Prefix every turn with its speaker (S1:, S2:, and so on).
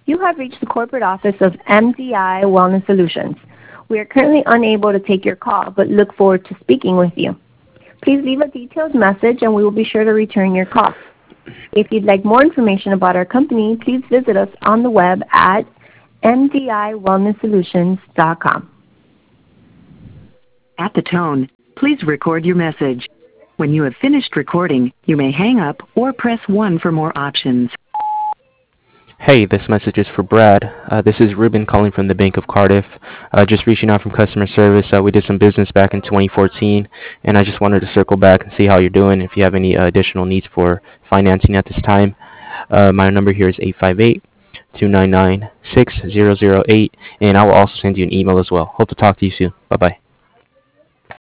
S1: You have reached the corporate office of MDI Wellness Solutions. We are currently unable to take your call, but look forward to speaking with you. Please leave a detailed message and we will be sure to return your call. If you'd like more information about our company, please visit us on the web at mdiwellnesssolutions.com.
S2: At the tone, please record your message. When you have finished recording, you may hang up or press 1 for more options.
S3: Hey, this message is for Brad. This is Ruben calling from the Bank of Cardiff. Just reaching out from customer service. We did some business back in 2014, and I just wanted to circle back and see how you're doing. If you have any additional needs for financing at this time, my number here is 858-299-6008, and I will also send you an email as well. Hope to talk to you soon. Bye-bye.